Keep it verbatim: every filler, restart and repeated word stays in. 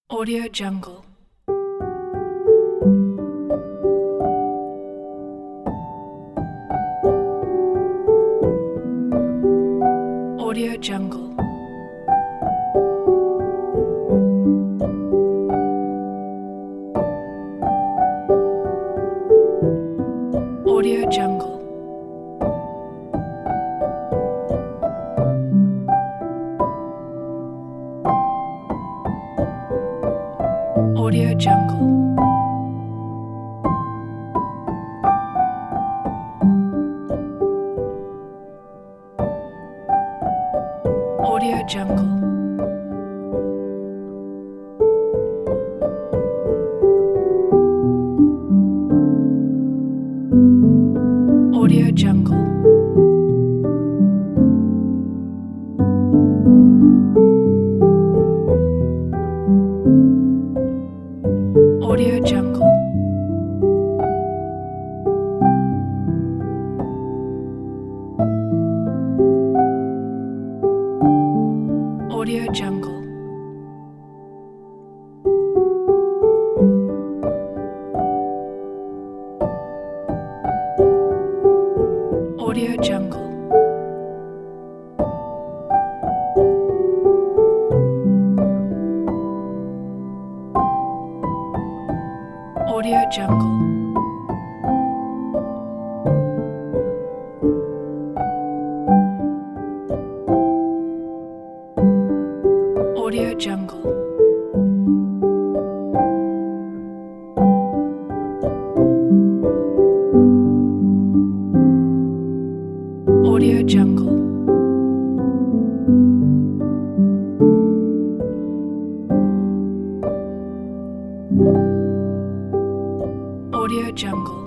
Audio Jungle. Audio Jungle. Audio Jungle. Audio Jungle. Audio Jungle. Audio Jungle. Audio Jungle. Audio Jungle. Audio Jungle. Audio Jungle. Audio Jungle. Audio Jungle. Audio Jungle.